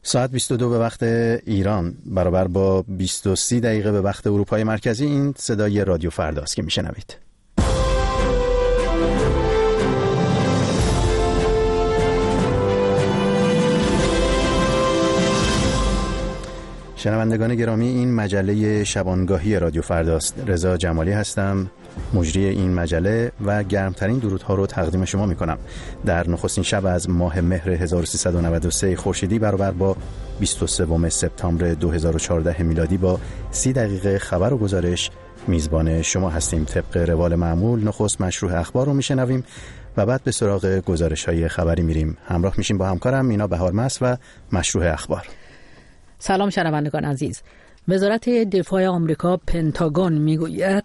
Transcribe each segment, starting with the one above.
ساعت 22 به وقت ایران برابر با 23 دقیقه به وقت اروپای مرکزی. این صدای رادیو فرداست که میشنوید. شنوندگان گرامی، این مجله شبانگاهی رادیو فرداست. رضا جمالی هستم، مجری این مجله و گرمترین درودها رو تقدیم شما میکنم در نخستین شب از ماه مهر 1393 خورشیدی برابر با 23 سپتامبر 2014 میلادی. با 30 دقیقه خبر و گزارش میزبان شما هستیم. طبق روال معمول نخست مشروع اخبار رو میشنویم و بعد به سراغ گزارش‌های خبری میریم. همراه میشیم با همکارم مینا بهارمس و مشروع اخبار. سلام شنوندگان عزیز. وزارت دفاع آمریکا پنتاگون میگوید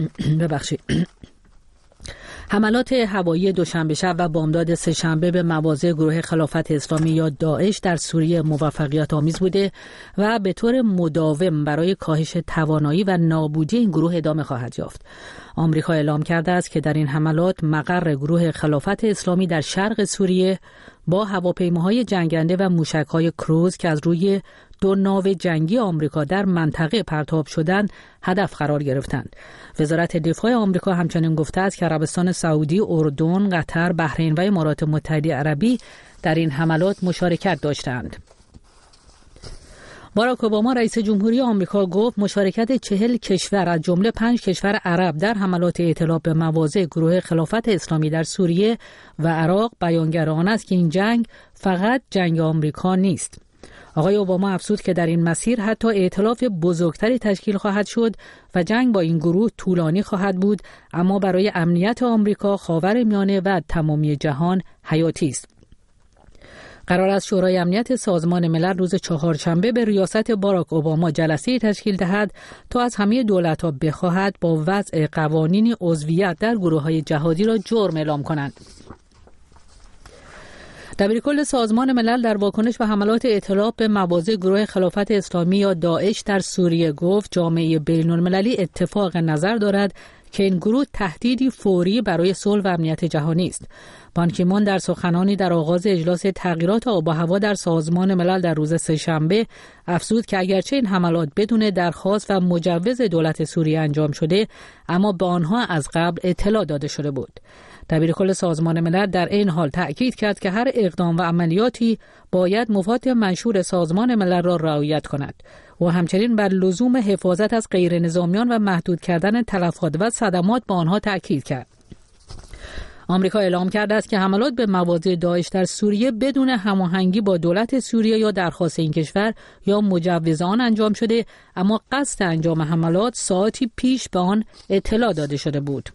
حملات هوایی دوشنبه شب و بامداد سه‌شنبه به مواضع گروه خلافت اسلامی یا داعش در سوریه موفقیت آمیز بوده و به طور مداوم برای کاهش توانایی و نابودی این گروه ادامه خواهد یافت. آمریکا اعلام کرده است که در این حملات مقر گروه خلافت اسلامی در شرق سوریه با هواپیماهای جنگنده و موشک‌های کروز که از روی 2 ناو جنگی آمریکا در منطقه پرتاب شدند هدف قرار گرفتند. وزارت دفاع آمریکا همچنین گفته است که عربستان سعودی، اردن، قطر، بحرین و امارات متحده عربی در این حملات مشارکت داشتند. باراک اوباما رئیس جمهوری آمریکا گفت مشارکت 40 کشور از جمله 5 کشور عرب در حملات ائتلاف به مواضع گروه خلافت اسلامی در سوریه و عراق بیانگر آن است که این جنگ فقط جنگ آمریکا نیست. آقای اوباما افزود که در این مسیر حتی ائتلاف بزرگتری تشکیل خواهد شد و جنگ با این گروه طولانی خواهد بود، اما برای امنیت آمریکا، خاورمیانه و تمامی جهان حیاتی است. قرار است شورای امنیت سازمان ملل روز چهارشنبه به ریاست باراک اوباما جلسه‌ای تشکیل دهد تا از همه دولت‌ها بخواهد با وضع قوانین عضویت در گروه‌های جهادی را جرم اعلام کنند. دبیرکل سازمان ملل در واکنش به حملات ائتلاف به مواضع گروه خلافت اسلامی یا داعش در سوریه گفت جامعه بین‌المللی اتفاق نظر دارد که این گروه تهدیدی فوری برای صلح و امنیت جهانی است. بان کی مون در سخنانی در آغاز اجلاس تغییرات آب و هوا در سازمان ملل در روز سه‌شنبه افزود که اگرچه این حملات بدون درخواست و مجوز دولت سوریه انجام شده، اما به آنها از قبل اطلاع داده شده بود. دبیرکل سازمان ملل در این حال تأکید کرد که هر اقدام و عملیاتی باید مفاد منشور سازمان ملل را رعایت کند و همچنین بر لزوم حفاظت از غیر نظامیان و محدود کردن تلفات و صدمات با آنها تأکید کرد. آمریکا اعلام کرده است که حملات به مواضع داعش در سوریه بدون هماهنگی با دولت سوریه یا درخواست این کشور یا مجوز آن انجام شده، اما قصد انجام حملات ساعتی پیش به آن اطلاع داده شده بود.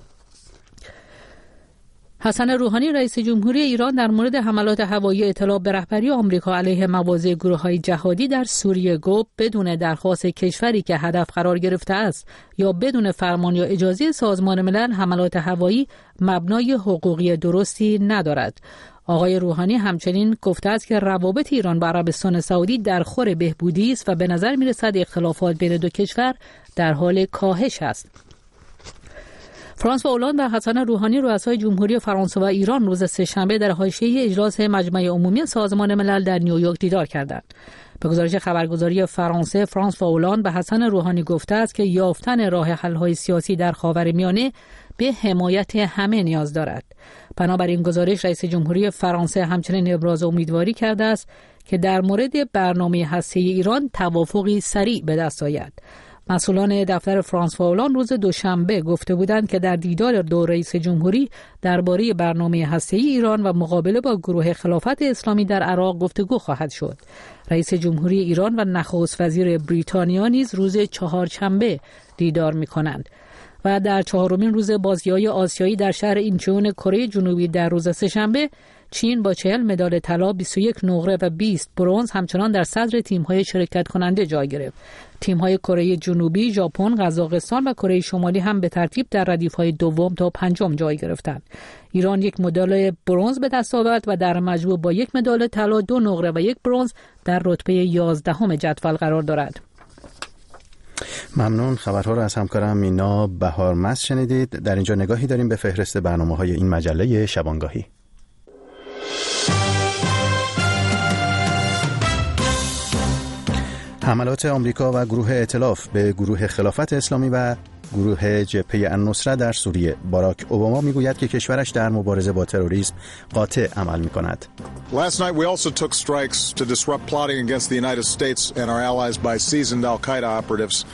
حسن روحانی رئیس جمهوری ایران در مورد حملات هوایی ائتلاف به رهبری آمریکا علیه مواضع گروه‌های جهادی در سوریه گفت بدون درخواست کشوری که هدف قرار گرفته است یا بدون فرمان یا اجازه سازمان ملل حملات هوایی مبنای حقوقی درستی ندارد. آقای روحانی همچنین گفته است که روابط ایران با عربستان سعودی در خور بهبودی است و به نظر می‌رسد اختلافات بین دو کشور در حال کاهش است. فرانسوا اولاند و حسن روحانی رؤسای جمهوری فرانسه و ایران روز سه‌شنبه در حاشیه اجلاس مجمع عمومی سازمان ملل در نیویورک دیدار کردند. به گزارش خبرگزاری فرانسه، فرانسوا اولاند به حسن روحانی گفته است که یافتن راه حل‌های سیاسی در خاورمیانه به حمایت همه نیاز دارد. بنابراین گزارش رئیس جمهوری فرانسه همچنین ابراز امیدواری کرده است که در مورد برنامه هسته‌ای ایران توافقی سریع به دست آید. مسئولان دفتر فرانسوا اولاند روز دوشنبه گفته بودند که در دیدار دو رئیس جمهوری درباره برنامه هسته‌ای ایران و مقابله با گروه خلافت اسلامی در عراق گفتگو خواهد شد. رئیس جمهوری ایران و نخست وزیر بریتانیا نیز روز چهارشنبه دیدار می‌کنند. و در 4مین روز بازی‌های آسیایی در شهر اینچون کره جنوبی در روز سه‌شنبه چین با 40 مدال طلا، 21 نقره و 20 برنز همچنان در صدر تیم‌های شرکت کننده جای گرفت. تیم‌های کره جنوبی، ژاپن، قزاقستان و کره شمالی هم به ترتیب در ردیف‌های دوم تا پنجم جای گرفتند. ایران 1 مدال برنز به دست آورد و در مجموع با 1 مدال طلا، 2 نقره و 1 برنز در رتبه 11ام جدول قرار دارد. ممنون. خبرها رو از همکارم مینا بهارمس شنیدید. در اینجا نگاهی داریم به فهرست برنامه‌های این مجله شبانگاهی. حملات آمریکا و گروه ائتلاف به گروه خلافت اسلامی و گروه جبهه النصره در سوریه. باراک اوباما میگوید که کشورش در مبارزه با تروریسم قاطع عمل می‌کند. Last night we also took strikes to disrupt plotting against the United States and our allies by seasoned Al-Qaeda operatives.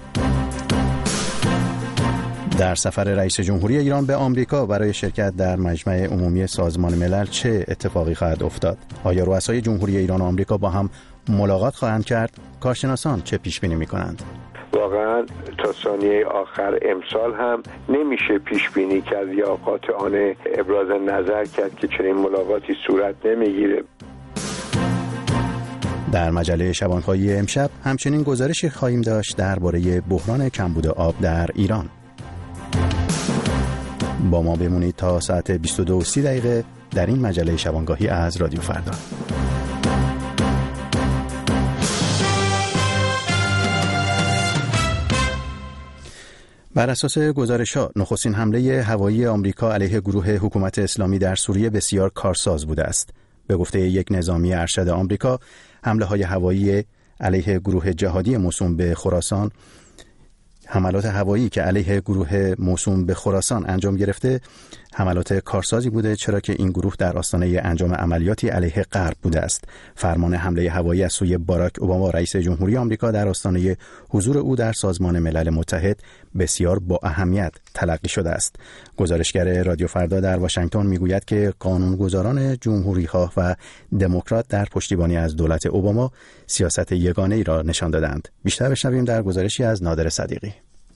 در سفر رئیس جمهوری ایران به آمریکا برای شرکت در مجمع عمومی سازمان ملل چه اتفاقی خواهد افتاد؟ آیا رؤسای جمهوری ایران و آمریکا با هم ملاقات خواهند کرد؟ کارشناسان چه پیش بینی می‌کنند؟ واقعا تا ثانیه آخر امسال هم نمیشه پیش بینی کرد یا قاطعانه ابراز نظر کرد که چنین ملاقاتی صورت نمیگیره. در مجله شبانخواهی امشب همچنین گزارشی خواهیم داشت درباره بحران کمبود آب در ایران. با ما بمونید تا ساعت 22:30 در این مجله شبانگاهی از رادیو فردا. بر اساس گزارش‌ها نخستین حمله هوایی آمریکا علیه گروه حکومت اسلامی در سوریه بسیار کارساز بوده است. به گفته یک نظامی ارشد آمریکا، حمله‌های هوایی علیه گروه جهادی موسوم به خراسان، حملات هوایی که علیه گروه موسوم به خراسان انجام گرفته حملات کارسازی بوده، چرا که این گروه در آستانه انجام عملیاتی علیه غرب بوده است. فرمان حمله هوایی از سوی باراک اوباما رئیس جمهوری آمریکا در آستانه حضور او در سازمان ملل متحد بسیار با اهمیت تلقی شده است. گزارشگر رادیو فردا در واشنگتن میگوید که قانونگذاران جمهوری‌خواه و دموکرات در پشتیبانی از دولت اوباما سیاست یگانه‌ای را نشان دادند. بیشتر بشنویم در گزارشی از نادر صدیقی.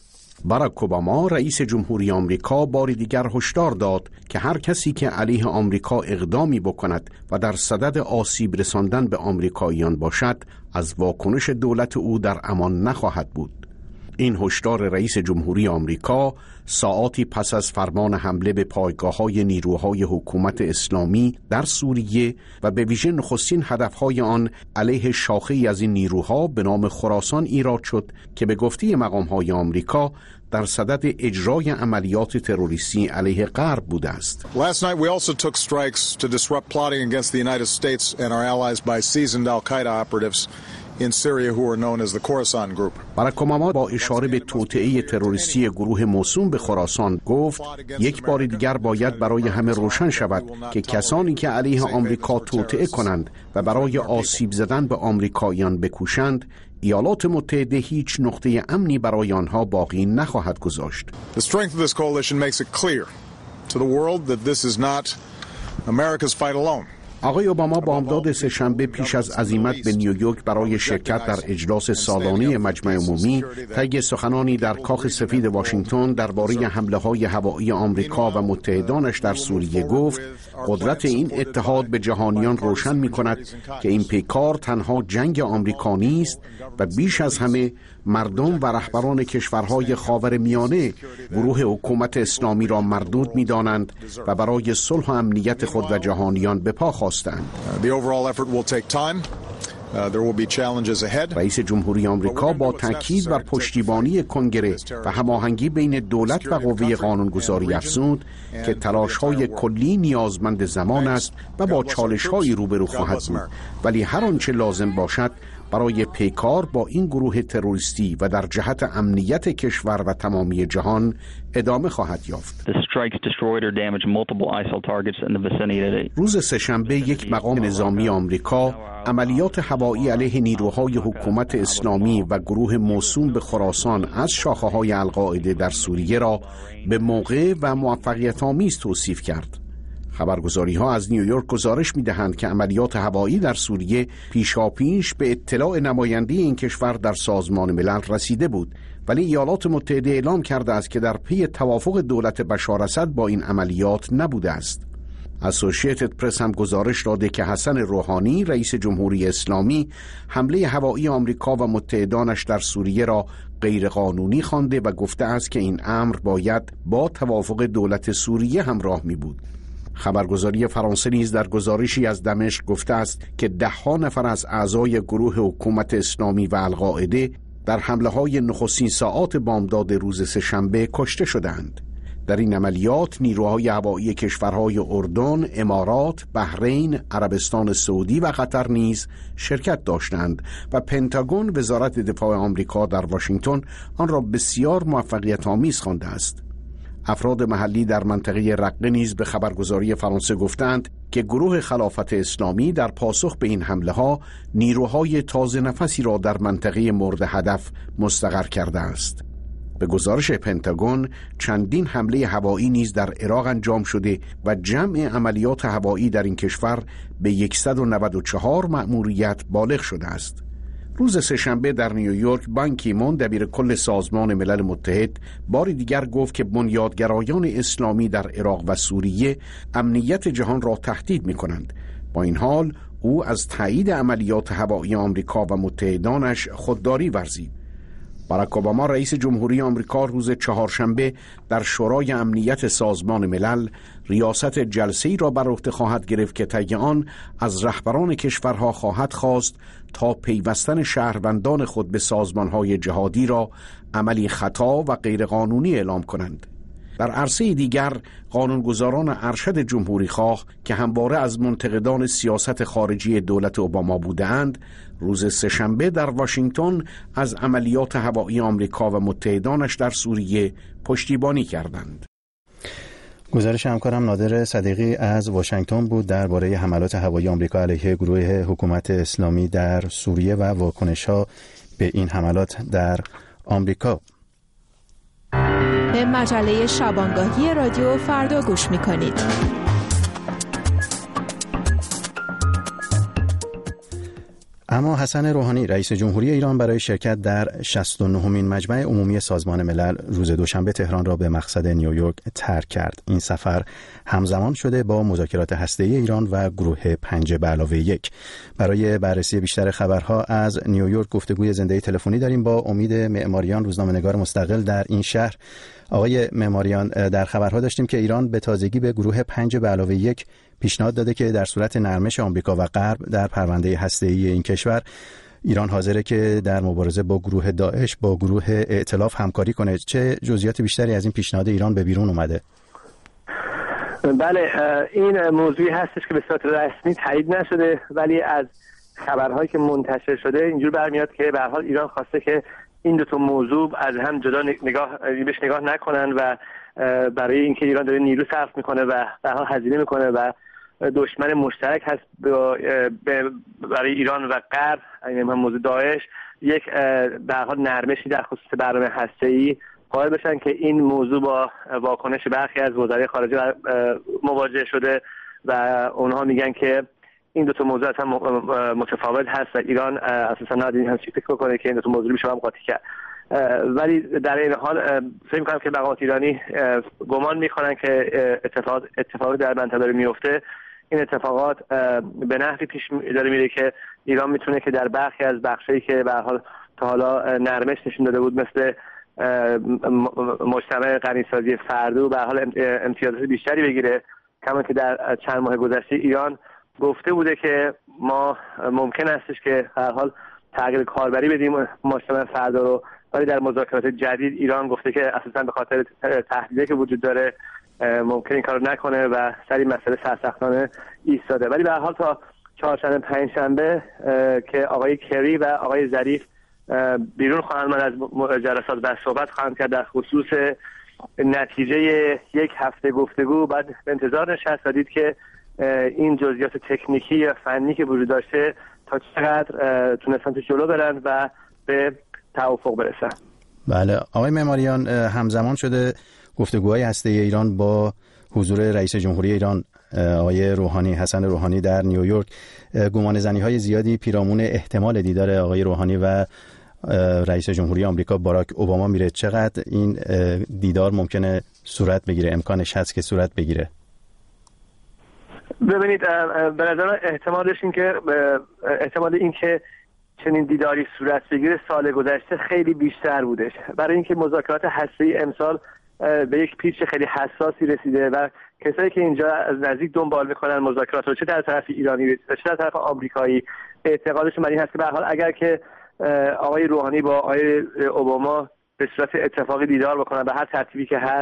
باراک اوباما رئیس جمهوری آمریکا بار دیگر هشدار داد که هر کسی که علیه آمریکا اقدامی بکند و در صدد آسیب رساندن به آمریکاییان باشد، از واکنش دولت او در امان نخواهد بود. این هشدار رئیس جمهوری آمریکا ساعاتی پس از فرمان حمله به پایگاه‌های نیروهای حکومت اسلامی در سوریه و به ویژه نخستین هدفهای آن علیه شاخه‌ای از این نیروها به نام خراسان ایراد شد که به گفته مقام‌های آمریکا در صدد اجرای عملیات تروریستی علیه غرب بوده است. Last night we also took strikes to disrupt plotting against the United States and our allies by seasoned Al-Qaeda operatives in Syria who are known as the Khorasan Group. باراک اوباما با اشاره به توطئه تروریستی گروه موسوم به خراسان گفت یک بار دیگر باید برای همه روشن شود که کسانی که علیه آمریکا توطئه کنند و برای آسیب زدن به آمریکاییان بکوشند، ایالات متحده هیچ نقطه امنی برای آنها باقی نخواهد گذاشت. The strength of this coalition makes it clear to the world that this is not America's fight alone. آقای اوباما بامداد سه‌شنبه پیش از عزیمت به نیویورک برای شرکت در اجلاس سالانه مجمع عمومی طی سخنانی در کاخ سفید واشنگتن درباره حمله‌های هوایی آمریکا و متحدانش در سوریه گفت قدرت این اتحاد به جهانیان روشن می‌کند که این پیکار تنها جنگ آمریکا نیست و بیش از همه مردم و رهبران کشورهای خاورمیانه گروه حکومت اسلامی را مردود می‌دانند و برای صلح و امنیت خود و جهانیان به پا خواستند. رئیس جمهوری آمریکا با تاکید بر پشتیبانی کنگره و هماهنگی بین دولت و قوه قانونگذاری افزود که تلاش‌های کلی نیازمند زمان است و با چالش‌هایی روبرو خواهد بود، ولی هر آنچه لازم باشد برای پیکار با این گروه تروریستی و در جهت امنیت کشور و تمامی جهان ادامه خواهد یافت. روز سه‌شنبه یک مقام نظامی آمریکا عملیات هوایی علیه نیروهای حکومت اسلامی و گروه موسوم به خراسان از شاخه‌های القاعده در سوریه را به موقع و موفقیت‌آمیز توصیف کرد. خبرگزاری‌ها از نیویورک گزارش می‌دهند که عملیات هوایی در سوریه پیشاپیش به اطلاع نماینده این کشور در سازمان ملل رسیده بود، ولی ایالات متحده اعلام کرده است که در پی توافق دولت بشار اسد با این عملیات نبوده است. اسوسییتد پرس هم گزارش داده که حسن روحانی رئیس جمهوری اسلامی حمله هوایی آمریکا و متحدانش در سوریه را غیرقانونی خوانده و گفته است که این امر باید با توافق دولت سوریه همراه می بود. خبرگزاری فرانسه نیز در گزارشی از دمشق گفته است که 10 نفر از اعضای گروه حکومت اسلامی و القاعده در حمله‌های نخستین ساعات بامداد روز سه‌شنبه کشته شدند. در این عملیات نیروهای هوایی کشورهای اردن، امارات، بحرین، عربستان سعودی و قطر نیز شرکت داشتند و پنتاگون وزارت دفاع آمریکا در واشنگتن آن را بسیار موفقیت‌آمیز خوانده است. افراد محلی در منطقه رقه نیز به خبرگزاری فرانسه گفتند که گروه خلافت اسلامی در پاسخ به این حمله ها نیروهای تازه نفسی را در منطقه مورد هدف مستقر کرده است. به گزارش پنتاگون چندین حمله هوایی نیز در عراق انجام شده و جمع عملیات هوایی در این کشور به 194 مأموریت بالغ شده است. روز سه‌شنبه در نیویورک بان کی مون دبیر کل سازمان ملل متحد بار دیگر گفت که بنیادگرایان اسلامی در عراق و سوریه امنیت جهان را تهدید می‌کنند. با این حال او از تایید عملیات هوایی آمریکا و متحدانش خودداری ورزید. باراک اوباما رئیس جمهوری آمریکا روز چهارشنبه در شورای امنیت سازمان ملل ریاست جلسه‌ای را بر عهده خواهد گرفت که طی آن از رهبران کشورها خواهد خواست تا پیوستن شهروندان خود به سازمان‌های جهادی را عملی خطا و غیرقانونی اعلام کنند. در عرصه دیگر قانونگذاران ارشد جمهوری خواه که همواره از منتقدان سیاست خارجی دولت اوباما بودند، روز سه‌شنبه در واشنگتن از عملیات هوایی آمریکا و متحدانش در سوریه پشتیبانی کردند. گزارش همکارم نادر صدیقی از واشنگتن بود درباره حملات هوایی آمریکا علیه گروه حکومت اسلامی در سوریه و واکنش‌ها به این حملات در آمریکا. به مجله شبانگاهی رادیو فردا گوش می‌کنید. اما حسن روحانی رئیس جمهوری ایران برای شرکت در 69مین مجمع عمومی سازمان ملل روز دوشنبه تهران را به مقصد نیویورک ترک کرد. این سفر همزمان شده با مذاکرات هسته‌ای ایران و گروه 5+1. برای بررسی بیشتر خبرها از نیویورک گفتگوی زنده تلفنی داریم با امید معماریان، روزنامه‌نگار مستقل در این شهر. آقای معماریان، در خبرها داشتیم که ایران به تازگی به گروه 5+1 پیشنهاد داده که در صورت نرمش آمریکا و غرب در پرونده هسته‌ای این کشور، ایران حاضره که در مبارزه با گروه داعش با گروه ائتلاف همکاری کنه. چه جزئیات بیشتری از این پیشنهاد ایران به بیرون اومده؟ بله، این موضوعی هستش که به صورت رسمی تایید نشده، ولی از خبرهایی که منتشر شده اینجور برمیاد که به هر حال ایران خواسته که این دو تا موضوع از هم جدا بهش نگاه نکنن و برای اینکه ایران داره نیرو صرف میکنه و به هر حال هزینه میکنه و دشمن مشترک هست برای ایران و غرب، این موضوع داعش، یک به هر حال نرمشی در خصوص برنامه هسته‌ای قائل بشن که این موضوع با واکنش برخی از وزرای خارجه مواجه شده و اونها میگن که این دو تا موضوع اصلا متفاوت هست و ایران اساسا نباید این همچین فکر بکنه که این دو تا موضوع میشه هم قاطی کرد. ولی در این حال فکر می‌کنم که مقامات ایرانی گمان می‌کنن که اتفاقی در منطقه داره میفته. این اتفاقات به نحوی پیش داره میره که ایران میتونه که در برخی از بخشایی که به هر حال تا حالا نرمش نشون داده بود، مثل مجتمع غنیسازی فردی، به هر حال امتیازات بیشتری بگیره. کما که در چند ماه گذشته ایران گفته بوده که ما ممکن استش که هر حال تغییر کاربری بدیم مجتمع فردا رو، ولی در مذاکرات جدید ایران گفته که اساساً به خاطر تهدیدی که وجود داره ممکن این کارو نکنه و سر این مسئله سرسختانه ایستاده. ولی به هر حال تا چهارشنبه پنجشنبه که آقای کری و آقای ظریف بیرون خواهند از جلسات و صحبت خواهند کرد در خصوص نتیجه یک هفته گفتگو، بعد به انتظار نشست و دید که این جزئیات تکنیکی یا فنی که وجود داشته تا چقدر تونستن تو جلو برن و به توافق برسن. بله آقای معماریان، همزمان شده گفتگوهای هسته‌ای ایران با حضور رئیس جمهوری ایران آقای روحانی، حسن روحانی در نیویورک. گمان زنی‌های زیادی پیرامون احتمال دیدار آقای روحانی و رئیس جمهوری آمریکا باراک اوباما میره. چقدر این دیدار ممکنه صورت بگیره؟ امکانش هست که صورت بگیره؟ ببینید، به نظر احتمال این که چنین دیداری صورت بگیره سال گذشته خیلی بیشتر بودش، برای اینکه مذاکرات هسته‌ای امسال به یک پیچ خیلی حساسی رسیده و کسایی که اینجا از نزدیک دنبال میکنن مذاکرات رو، چه در طرف ایرانی چه در طرف آمریکایی، اعتقادشون بر این هست که به هر حال اگر که آقای روحانی با آقای اوباما به صورت اتفاقی دیدار بکنن به هر ترتیبی که هست،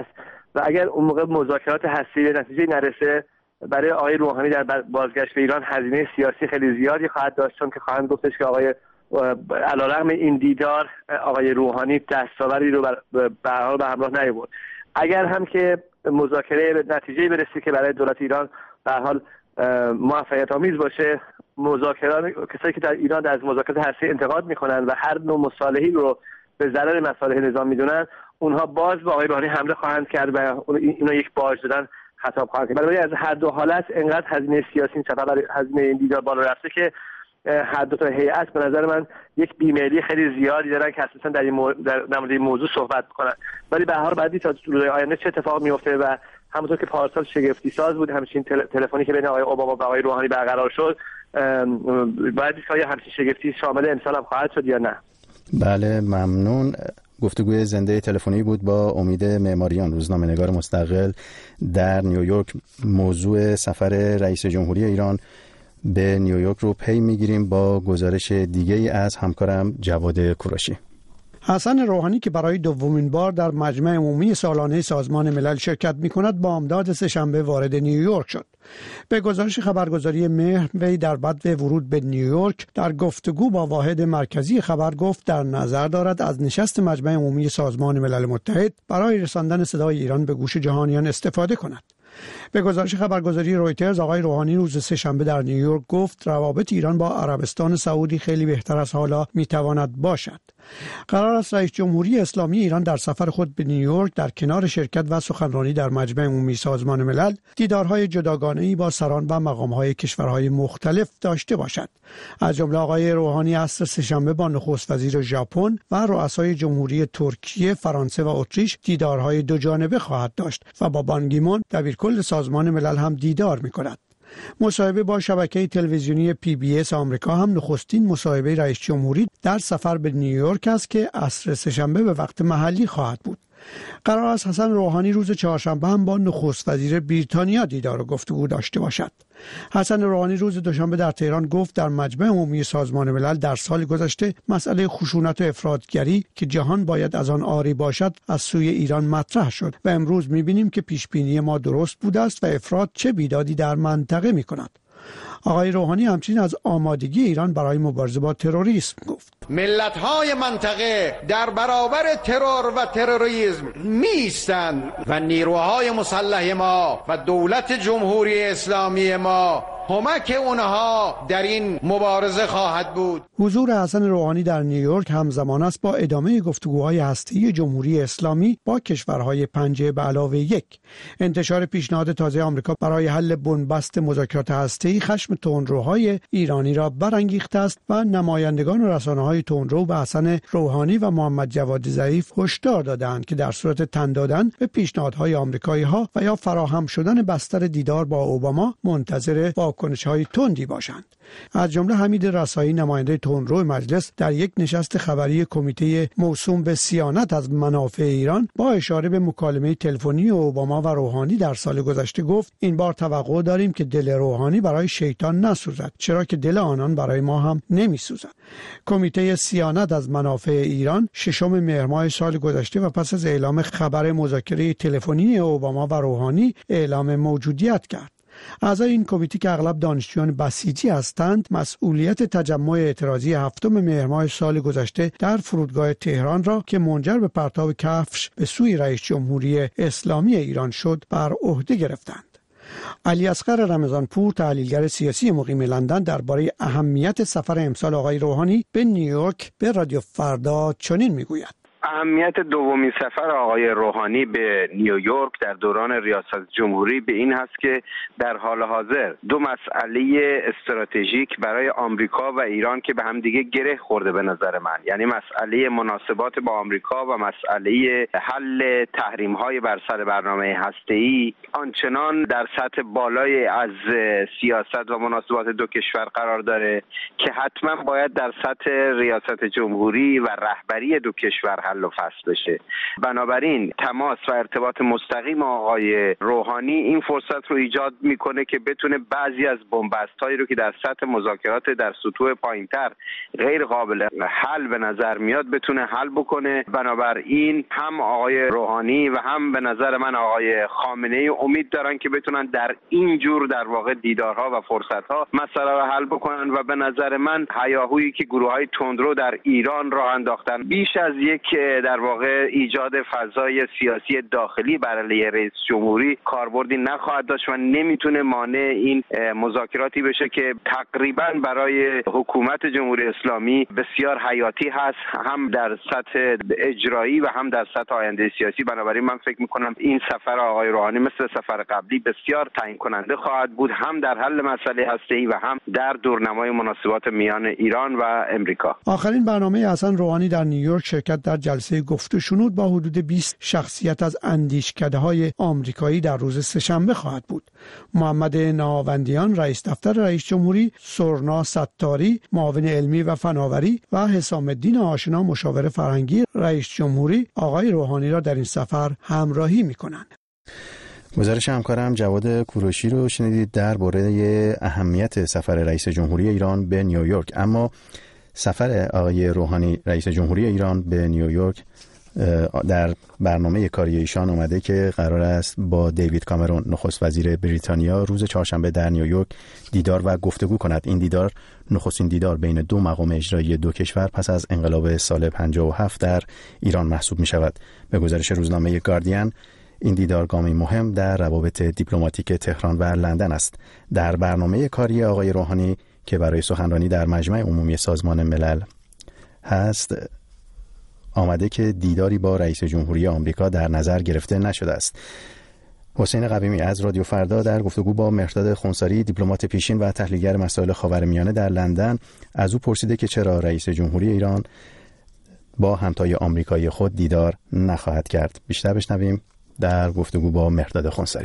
و اگر اون موقع مذاکرات هسته‌ای به نتیجه نرسه برای آقای روحانی در بازگشت به ایران هزینه سیاسی خیلی زیادی خواهد داشت، چون که خواهند گفتش که آقای علیرغم این دیدار آقای روحانی دستاوردی رو به همراه نیاورد. اگر هم که مذاکره به نتیجه برسه که برای دولت ایران به هر حال موفقیت آمیز باشه، مذاکرات کسایی که در ایران از مذاکرات هسته‌ای انتقاد میکنن و هر نوع مصالحه‌ای رو به ضرر مصالح نظام میدونن، اونها باز به آقای روحانی حمله خواهند کرد و اینو یک باج دادن خطاب خواهند کرد. بنابراین از هر دو حالت انقدر هزینه سیاسی این سفر برای هزینه این دیدار بالا رفته که هر دو تا هیئت به نظر من یک بیمیلی خیلی زیادی دارن که اساسا در مورد این موضوع صحبت بکنن. ولی به هر حال بعد تا روزهای آینده چه اتفاق میفته و همونطور که پارسال شگفتی ساز بود همچین تلفنی که بین آقای اوباما و آقای روحانی برقرار شد، باید آیا همچین شگفتی شامل امسال هم خواهد شد یا نه؟ بله ممنون. گفتگوی زنده تلفنی بود با امید معماریان، روزنامه‌نگار مستقل در نیویورک. موضوع سفر رئیس جمهوری ایران به نیویورک رو پی میگیریم با گزارش دیگه از همکارم جواد کوروشی. حسن روحانی که برای دومین بار در مجمع عمومی سالانه سازمان ملل شرکت می‌کند بامداد سه‌شنبه وارد نیویورک شد. به گزارش خبرگزاری مهر، وی در بدو ورود به نیویورک در گفتگو با واحد مرکزی خبر گفت در نظر دارد از نشست مجمع عمومی سازمان ملل متحد برای رساندن صدای ایران به گوش جهانیان استفاده کند. به گزارش خبرگزاری رویترز، آقای روحانی روز سه‌شنبه در نیویورک گفت روابط ایران با عربستان سعودی خیلی بهتر از حالا میتواند باشد. قرار است رئیس جمهوری اسلامی ایران در سفر خود به نیویورک در کنار شرکت و سخنرانی در مجمع عمومی سازمان ملل دیدارهای جداگانه‌ای با سران و مقام‌های کشورهای مختلف داشته باشد. از جمله آقای روحانی عصر سه‌شنبه با نخست وزیر ژاپن و رؤسای جمهوری ترکیه، فرانسه و اتریش دیدارهای دوجانبه خواهد داشت و با بان کی مون دبیرکل سازمان ملل هم دیدار می‌کند. مصاحبه با شبکه تلویزیونی PBS آمریکا هم نخستین مصاحبه رئیس جمهوری در سفر به نیویورک است که عصر سه‌شنبه به وقت محلی خواهد بود. قرار است حسن روحانی روز چهارشنبه هم با نخست وزیر بریتانیا دیدار و گفتگو داشته باشد. حسن روحانی روز دوشنبه در تهران گفت در مجمع عمومی سازمان ملل در سال گذشته مسئله خشونت و افراطگری که جهان باید از آن عاری باشد از سوی ایران مطرح شد و امروز می‌بینیم که پیشبینی ما درست بوده است و افراط چه بیدادی در منطقه می‌کند. آقای روحانی همچنین از آمادگی ایران برای مبارزه با تروریسم گفت. ملت‌های منطقه در برابر ترور و تروریسم می‌ایستند و نیروهای مسلح ما و دولت جمهوری اسلامی ما کمک اونها در این مبارزه خواهد بود. حضور حسن روحانی در نیویورک همزمان است با ادامه گفتگوهای هسته‌ای جمهوری اسلامی با کشورهای پنجه به علاوه یک. انتشار پیشنهاد تازه آمریکا برای حل بنبست مذاکرات هسته‌ای خشم تندروهای ایرانی را برانگیخته است و نمایندگان رسانه‌های تندرو به حسن روحانی و محمد جواد ظریف هشدار دادند که در صورت تن دادن به پیشنهادهای آمریکایی‌ها و یا فراهم شدن بستر دیدار با اوباما منتظر واکنش‌های تندی باشند. از جمله حمید رسایی، نماینده تندرو مجلس، در یک نشست خبری کمیته موسوم به صیانت از منافع ایران با اشاره به مکالمه تلفنی اوباما و روحانی در سال گذشته گفت این بار توقع داریم که دل روحانی برای شیطان نسوزد، چرا که دل آنان برای ما هم نمی‌سوزد. کمیته صیانت از منافع ایران 6 مهر ماه سال گذشته و پس از اعلام خبر مذاکره تلفنی اوباما و روحانی اعلام موجودیت کرد. اعضای این کمیته که اغلب دانشجویان بسیجی هستند، مسئولیت تجمع اعتراضی 7 مهر ماه سال گذشته در فرودگاه تهران را که منجر به پرتاب کفش به سوی رئیس جمهوری اسلامی ایران شد بر عهده گرفتند. علی اصغر رمضانپور، تحلیلگر سیاسی مقیم لندن، درباره اهمیت سفر امسال آقای روحانی به نیویورک به رادیو فردا چنین میگوید. اهمیت دومین سفر آقای روحانی به نیویورک در دوران ریاست جمهوری به این هست که در حال حاضر دو مسئله استراتژیک برای آمریکا و ایران که به هم دیگه گره خورده به نظر من، یعنی مسئله مناسبات با آمریکا و مسئله حل تحریم‌های بر سر برنامه هسته‌ای آنچنان در سطح بالای از سیاست و مناسبات دو کشور قرار داره که حتما باید در سطح ریاست جمهوری و رهبری دو کشور حل و فصل بشه. بنابراین تماس و ارتباط مستقیم آقای روحانی این فرصت رو ایجاد میکنه که بتونه بعضی از بنبست‌هایی رو که در سطح مذاکرات در سطوح پایینتر غیر قابل حل به نظر میاد بتونه حل بکنه. بنابراین هم آقای روحانی و هم به نظر من آقای خامنه‌ای امید دارن که بتونن در این جور در واقع دیدارها و فرصت‌ها مسئله رو حل بکنن و به نظر من هیاهویی که گروه‌های تندرو در ایران راه انداختن بیش از یک در واقع ایجاد فضای سیاسی داخلی برای علیه رئیس جمهوری کاربردی نخواهد داشت و نمیتونه مانع این مذاکراتی بشه که تقریبا برای حکومت جمهوری اسلامی بسیار حیاتی هست، هم در سطح اجرایی و هم در سطح آینده سیاسی. بنابراین من فکر میکنم این سفر آقای روحانی مثل سفر قبلی بسیار تعیین کننده خواهد بود، هم در حل مسئله هسته‌ای و هم در دورنمای مناسبات میان ایران و امریکا. آخرین برنامه حسن روحانی در نیویورک شرکت در جلسه گفت و شنود با حدود 20 شخصیت از اندیشکده‌های آمریکایی در روز سه‌شنبه خواهد بود. محمد نهاوندیان رئیس دفتر رئیس جمهوری، سرنا ستاری معاون علمی و فناوری و حسام الدین آشنا مشاور فرهنگی رئیس جمهوری آقای روحانی را در این سفر همراهی می‌کنند. گزارش همکارم جواد کوروشی رو شنیدید درباره اهمیت سفر رئیس جمهوری ایران به نیویورک. اما سفر آقای روحانی رئیس جمهوری ایران به نیویورک در برنامه کاری ایشان اومده که قرار است با دیوید کامرون نخست وزیر بریتانیا روز چهارشنبه در نیویورک دیدار و گفتگو کند. این دیدار نخستین دیدار بین دو مقام اجرایی دو کشور پس از انقلاب سال 57 در ایران محسوب می شود. به گزارش روزنامه گاردین این دیدار گامی مهم در روابط دیپلماتیک تهران و لندن است. در برنامه کاری آقای روحانی که برای سخنرانی در مجمع عمومی سازمان ملل هست آمده که دیداری با رئیس جمهوری آمریکا در نظر گرفته نشده است. حسین قویمی از رادیو فردا در گفتگو با مهرداد خونساری دیپلمات پیشین و تحلیلگر مسائل خاورمیانه در لندن از او پرسیده که چرا رئیس جمهوری ایران با همتای آمریکایی خود دیدار نخواهد کرد. بیشتر بشنویم در گفتگو با مهرداد خونساری.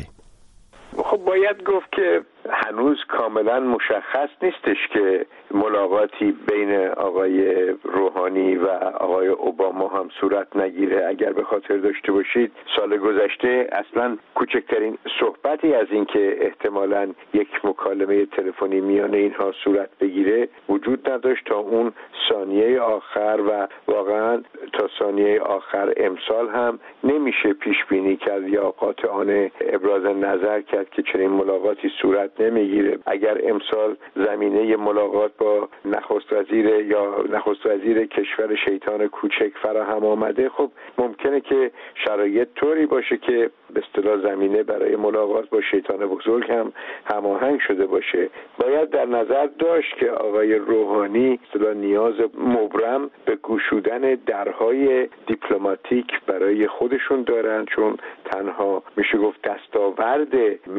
خب باید گفت که هنوز کاملا مشخص نیستش که ملاقاتی بین آقای روحانی و آقای اوباما هم صورت نگیره. اگر به خاطر داشته باشید سال گذشته اصلا کوچکترین صحبتی از این که احتمالاً یک مکالمه تلفنی میان اینها صورت بگیره وجود نداشت تا اون ثانیه آخر و واقعا تا ثانیه آخر امسال هم نمیشه پیش بینی کرد یا قاطعانه ابراز نظر کرد که چنین ملاقاتی صورت نمیگیره. اگر امسال زمینه ملاقات با نخست وزیر کشور شیطان کوچک فراهم آمده، خب ممکنه که شرایط طوری باشه که به اصطلاح زمینه برای ملاقات با شیطان بزرگ هم هماهنگ شده باشه. باید در نظر داشت که آقای روحانی اصطلاح نیاز مبرم به گشودن درهای دیپلماتیک برای خودشون دارن، چون تنها میشه گفت دستاورد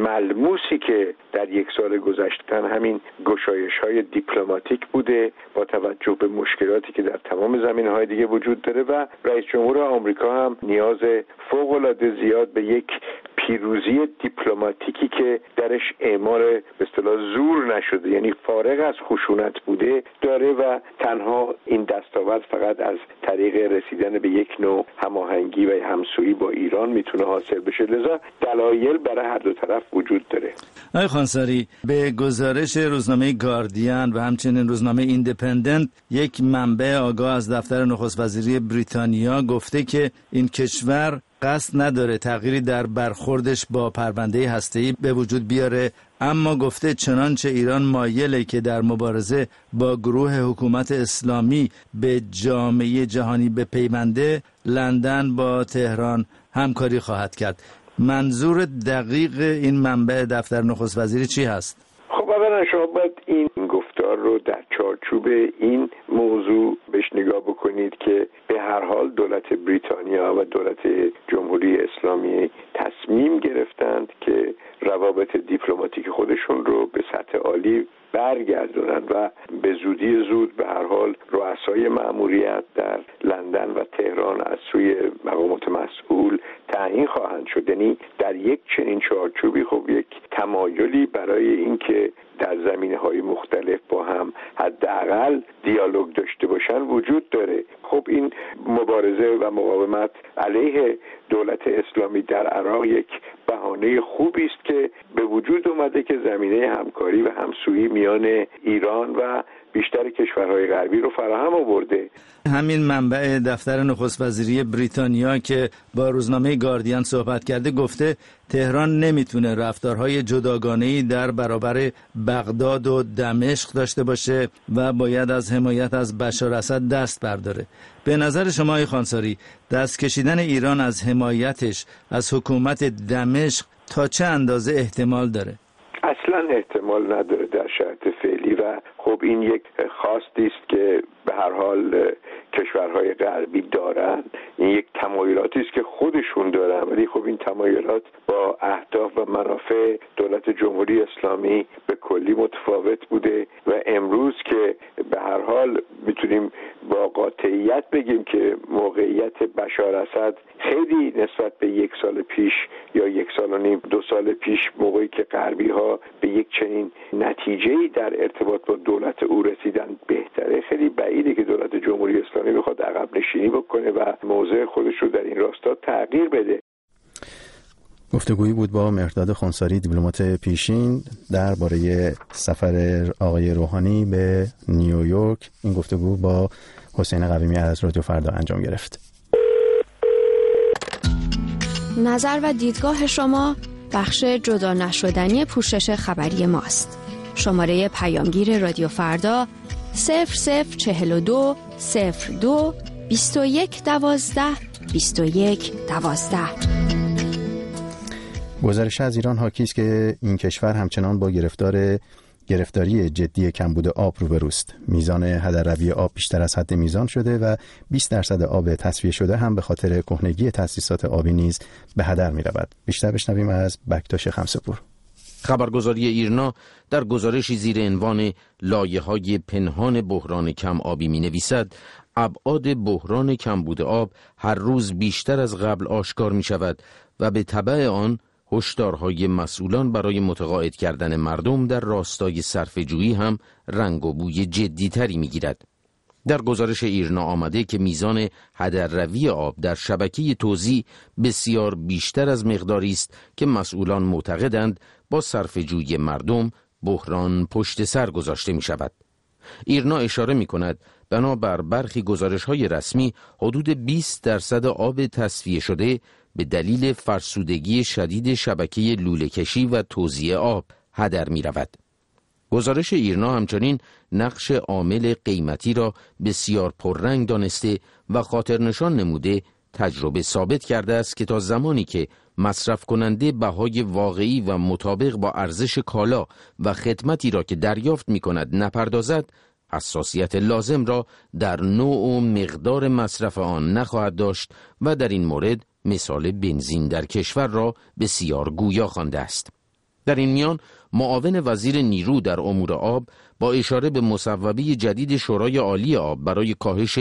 ملموسی که در یک سال گذشته همین گشایش‌های دیپلماتیک بوده با توجه به مشکلاتی که در تمام زمینه‌های دیگه وجود داره و رئیس جمهور آمریکا هم نیاز فوق‌العاده زیاد به یک پیروزی دیپلماتیکی که درش اعمال به اصطلاح زور نشده، یعنی فارغ از خشونت بوده داره و تنها این دستاورد فقط از طریق رسیدن به یک نوع هماهنگی و همسویی با ایران میتونه حاصل بشه. لذا دلایل برای هر دو طرف وجود داره. آقای خونساری، به گزارش روزنامه گاردین و همچنین روزنامه ایندیپندنت یک منبع آگاه از دفتر نخست وزیری بریتانیا گفته که این کشور قصد نداره تغییری در برخوردش با پرونده هسته‌ای به وجود بیاره، اما گفته چنانچه ایران مایله که در مبارزه با گروه حکومت اسلامی به جامعه جهانی بپیونده، لندن با تهران همکاری خواهد کرد. منظور دقیق این منبع دفتر نخست وزیری چی هست؟ خب اولا شما باید این گفتار رو در چارچوب این موضوع بهش نگاه بکنید که به هر حال دولت بریتانیا و دولت جمهوری اسلامی تصمیم گرفتند که روابط دیپلماتیک خودشون رو به سطح عالی برگردونن و به زودی زود به هر حال رؤسای مأموریت در لندن و تهران از سوی مقامات مسئول تعیین خواهند شد. یعنی در یک چنین چارچوبی خب یک تمایلی برای اینکه در زمینه‌های مختلف با هم حداقل دیالوگ داشته باشن وجود داره. خب این مبارزه و مقاومت علیه دولت اسلامی در عراق یک بهانه خوبی است که به وجود اومده که زمینه همکاری و همسویی میان ایران و بیشتر کشورهای غربی رو فراهم آورده. همین منبع دفتر نخست وزیری بریتانیا که با روزنامه گاردین صحبت کرده گفته تهران نمیتونه رفتارهای جداگانه‌ای در برابر بغداد و دمشق داشته باشه و باید از حمایت از بشار اسد دست برداره. به نظر شما آقای خانساری دست کشیدن ایران از حمایتش از حکومت دمشق تا چه اندازه احتمال داره؟ اصلا احتمال نداره در شرایط فعلی و خب این یک خواستی است که به هر حال کشورهای غربی دارن. این یک تمایلاتی است که خودشون دارن، ولی خب این تمایلات با اهداف و منافع دولت جمهوری اسلامی به کلی متفاوت بوده و امروز که به هر حال میتونیم با قاطعیت بگیم که موقعیت بشار اسد خیلی نسبت به 1 سال پیش یا 1 سال و نیم 2 سال پیش، موقعی که غربی ها به یک چنین نتیجه‌ای در ارتباط با دولت او رسیدن بهتره. خیلی بعیده که دولت جمهوری اسلامی بخواد عقب نشینی بکنه و موضع خودش رو در این راستا تغییر بده. گفتگویی بود با مهرداد خانساری، دیپلمات پیشین، درباره سفر آقای روحانی به نیویورک. این گفتگو با حسین قویمی از رادیو فردا انجام گرفت. نظر و دیدگاه شما بخش جدا نشدنی پوشش خبری ماست. شماره پیامگیر رادیو فردا 0042 02 21 12 21 12. گزارش از ایران حاکی است که این کشور همچنان با گرفتاری جدی کمبود آب روبروست. میزان هدرروی آب بیشتر از حد میزان شده و 20% آب تصفیه شده هم به خاطر کهنگی تأسیسات آبی نیز به هدر می‌رود. بیشتر بشنویم از بکتاش خمسه‌پور. خبرگزاری ایرنا در گزارشی زیر عنوان لایه‌های پنهان بحران کم آبی می‌نویسد ابعاد بحران کمبود آب هر روز بیشتر از قبل آشکار می‌شود و به تبع آن هشدارهای مسئولان برای متقاعد کردن مردم در راستای صرفه‌جویی هم رنگ و بوی جدی‌تری می‌گیرد. در گزارش ایرنا آمده که میزان هدرروی آب در شبکه توزیع بسیار بیشتر از مقداری است که مسئولان معتقدند با صرفه‌جویی مردم بحران پشت سر گذاشته می‌شود. ایرنا اشاره می‌کند بنابر برخی گزارش‌های رسمی حدود 20% آب تصفیه شده به دلیل فرسودگی شدید شبکه لوله‌کشی و توزیع آب هدر می‌رود. گزارش ایرنا همچنین نقش عامل قیمتی را بسیار پررنگ دانسته و خاطرنشان نموده تجربه ثابت کرده است که تا زمانی که مصرف کننده بهای واقعی و مطابق با ارزش کالا و خدمتی را که دریافت می‌کند نپردازد، حساسیت لازم را در نوع و مقدار مصرف آن نخواهد داشت و در این مورد مثال بنزین در کشور را بسیار گویا خوانده است. در این میان معاون وزیر نیرو در امور آب با اشاره به مصوبه جدید شورای عالی آب برای کاهش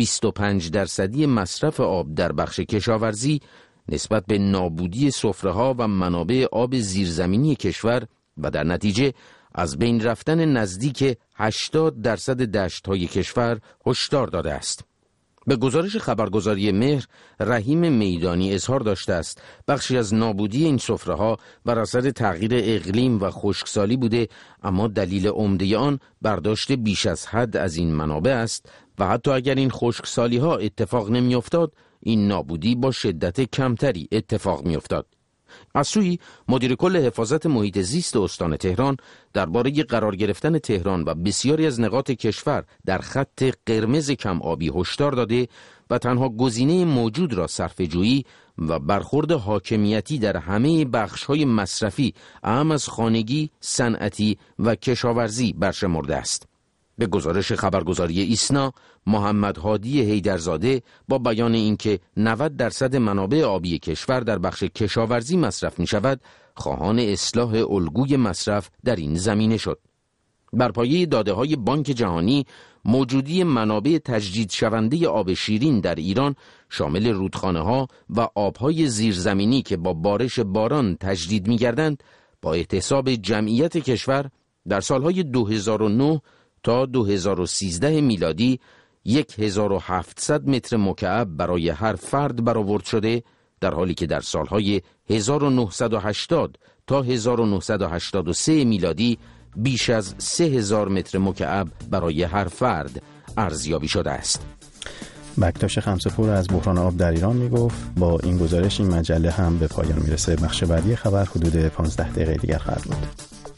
25% مصرف آب در بخش کشاورزی نسبت به نابودی سفره‌ها و منابع آب زیرزمینی کشور و در نتیجه از بین رفتن نزدیک 80% دشت‌های کشور هشدار داده است. به گزارش خبرگزاری مهر، رحیم میدانی اظهار داشته است بخشی از نابودی این سفره‌ها بر اثر تغییر اقلیم و خشکسالی بوده، اما دلیل عمده آن برداشت بیش از حد از این منابع است و حتی اگر این خشکسالی‌ها اتفاق نمی‌افتاد، این نابودی با شدت کمتری اتفاق می‌افتاد. از سوی مدیر کل حفاظت محیط زیست استان تهران درباره قرار گرفتن تهران و بسیاری از نقاط کشور در خط قرمز کم آبی هشدار داده و تنها گزینه موجود را صرفه‌جویی و برخورد حاکمیتی در همه بخش‌های مصرفی اهم از خانگی، صنعتی و کشاورزی برشمرده است. به گزارش خبرگزاری ایسنا، محمد هادی حیدرزاده با بیان اینکه 90% منابع آبی کشور در بخش کشاورزی مصرف می شود، خواهان اصلاح الگوی مصرف در این زمینه شد. بر پایه داده‌های بانک جهانی، موجودی منابع تجدید شونده آب شیرین در ایران شامل رودخانه‌ها و آب‌های زیرزمینی که با بارش باران تجدید می‌گردند، با احتساب جمعیت کشور در سالهای 2009 تا 2013 میلادی 1700 متر مکعب برای هر فرد برآورد شده، در حالی که در سالهای 1980 تا 1983 میلادی بیش از 3000 متر مکعب برای هر فرد ارزیابی شده است. بکتاش خمسه‌پور از بحران آب در ایران میگفت با این گزارش این مجله هم به پایان میرسه. بخش بعدی خبر حدود 15 دقیقه دیگر خواهد بود.